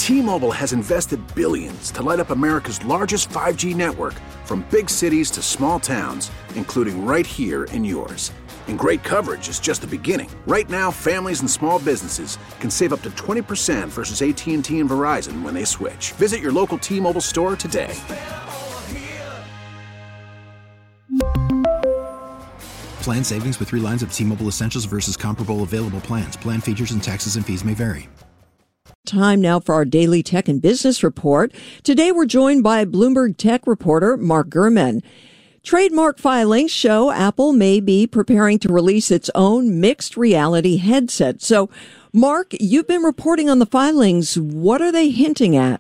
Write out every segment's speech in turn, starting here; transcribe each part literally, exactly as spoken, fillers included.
T-Mobile has invested billions to light up America's largest five G network, from big cities to small towns, including right here in yours. And great coverage is just the beginning. Right now, families and small businesses can save up to twenty percent versus A T and T and Verizon when they switch. Visit your local T-Mobile store today. Plan savings with three lines of T-Mobile Essentials versus comparable available plans. Plan features and taxes and fees may vary. Time now for our daily tech and business report. Today we're joined by Bloomberg Tech reporter Mark Gurman. Trademark filings show Apple may be preparing to release its own mixed reality headset. So, Mark, you've been reporting on the filings. What are they hinting at?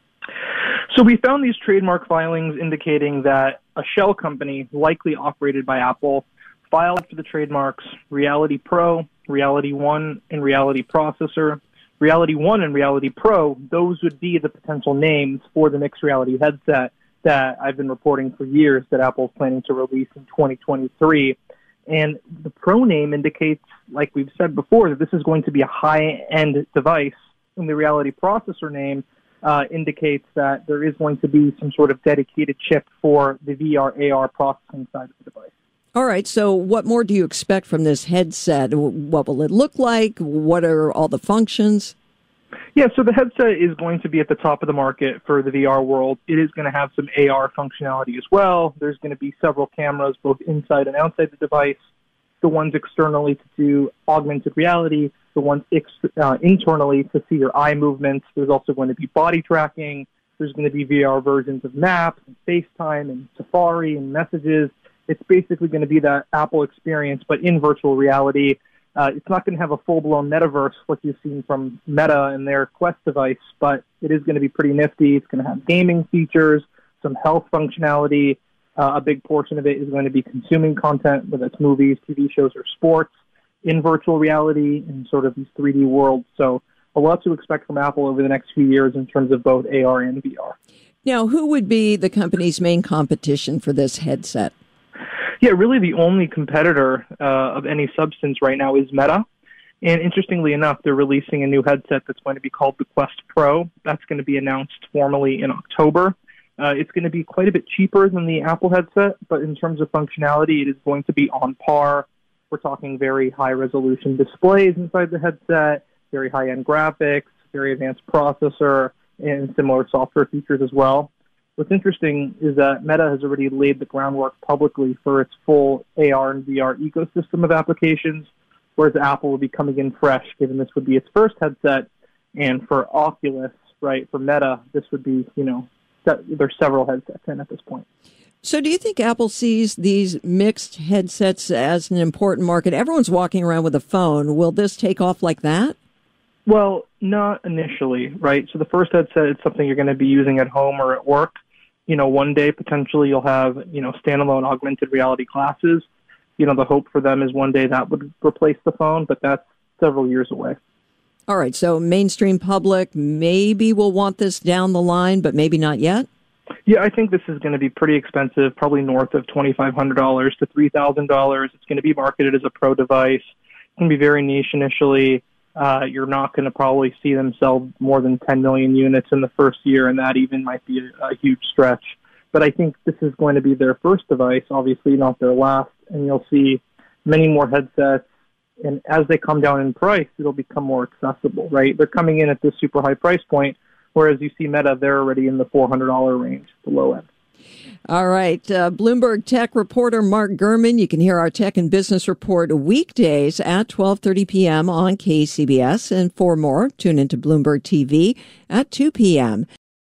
So we found these trademark filings indicating that a shell company, likely operated by Apple, filed for the trademarks Reality Pro, Reality One, and Reality Processor. Reality One and Reality Pro, those would be the potential names for the mixed reality headset that I've been reporting for years that Apple's planning to release in twenty twenty-three. And the Pro name indicates, like we've said before, that this is going to be a high-end device. And the Reality Processor name uh, indicates that there is going to be some sort of dedicated chip for the V R A R processing side of the device. All right, so what more do you expect from this headset? What will it look like? What are all the functions? Yeah, so the headset is going to be at the top of the market for the V R world. It is going to have some A R functionality as well. There's going to be several cameras both inside and outside the device, the ones externally to do augmented reality, the ones ex- uh, internally to see your eye movements. There's also going to be body tracking. There's going to be V R versions of Maps and FaceTime and Safari and Messages. It's basically going to be that Apple experience, but in virtual reality. Uh, it's not going to have a full-blown metaverse like you've seen from Meta and their Quest device, but it is going to be pretty nifty. It's going to have gaming features, some health functionality. Uh, a big portion of it is going to be consuming content, whether it's movies, T V shows, or sports, in virtual reality in sort of these three D worlds. So a lot to expect from Apple over the next few years in terms of both A R and V R. Now, who would be the company's main competition for this headset? Yeah, really the only competitor uh, of any substance right now is Meta. And interestingly enough, they're releasing a new headset that's going to be called the Quest Pro. That's going to be announced formally in October. Uh, it's going to be quite a bit cheaper than the Apple headset, but in terms of functionality, it is going to be on par. We're talking very high-resolution displays inside the headset, very high-end graphics, very advanced processor, and similar software features as well. What's interesting is that Meta has already laid the groundwork publicly for its full A R and V R ecosystem of applications, whereas Apple will be coming in fresh, given this would be its first headset. And for Oculus, right, for Meta, this would be, you know, there's several headsets in at this point. So do you think Apple sees these mixed headsets as an important market? Everyone's walking around with a phone. Will this take off like that? Well, not initially, right? So the first headset is something you're going to be using at home or at work. You know, one day potentially you'll have, you know, standalone augmented reality glasses. You know, the hope for them is one day that would replace the phone, but that's several years away. All right, so mainstream public maybe will want this down the line, but maybe not yet? Yeah, I think this is going to be pretty expensive, probably north of twenty-five hundred dollars to three thousand dollars. It's going to be marketed as a pro device. It's going to be very niche initially. Uh, you're not going to probably see them sell more than ten million units in the first year, and that even might be a, a huge stretch. But I think this is going to be their first device, obviously not their last, and you'll see many more headsets. And as they come down in price, it'll become more accessible, right? They're coming in at this super high price point, whereas you see Meta, they're already in the four hundred dollars range, the low end. All right. Uh, Bloomberg Tech reporter Mark Gurman. You can hear our Tech and Business Report weekdays at twelve thirty p.m. on K C B S. And for more, tune into Bloomberg T V at two p.m.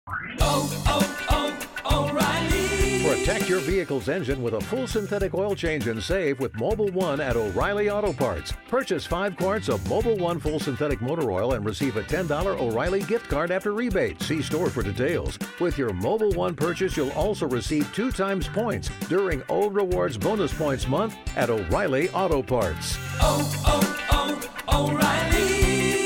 Oh, oh, oh, O'Reilly. Protect your vehicle's engine with a full synthetic oil change and save with Mobil one at O'Reilly Auto Parts. Purchase five quarts of Mobil one full synthetic motor oil and receive a ten dollars O'Reilly gift card after rebate. See store for details. With your Mobil one purchase, you'll also receive two times points during O Rewards Bonus Points Month at O'Reilly Auto Parts. Oh,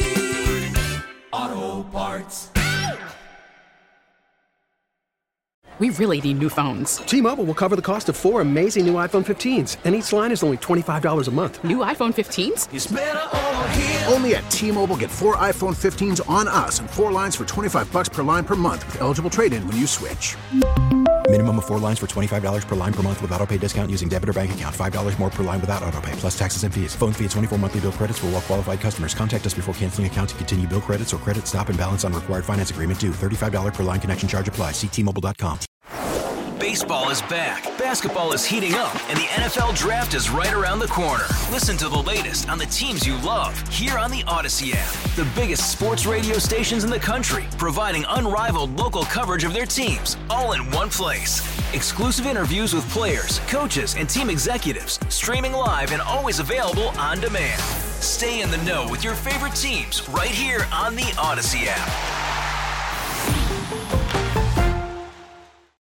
oh, oh, O'Reilly Auto Parts. We really need new phones. T-Mobile will cover the cost of four amazing new iPhone fifteens, and each line is only twenty-five dollars a month. New iPhone fifteens? It's better over here. Only at T-Mobile, get four iPhone fifteens on us and four lines for twenty-five bucks per line per month with eligible trade-in when you switch. Minimum of four lines for twenty-five dollars per line per month with autopay discount using debit or bank account. five dollars more per line without autopay, plus taxes and fees. Phone fee at twenty-four monthly bill credits for well-qualified customers. Contact us before canceling account to continue bill credits or credit stop and balance on required finance agreement due. thirty-five dollars per line connection charge applies. See T Mobile dot com. Baseball is back, basketball is heating up, and the N F L Draft is right around the corner. Listen to the latest on the teams you love here on the Odyssey app. The biggest sports radio stations in the country, providing unrivaled local coverage of their teams, all in one place. Exclusive interviews with players, coaches, and team executives, streaming live and always available on demand. Stay in the know with your favorite teams right here on the Odyssey app.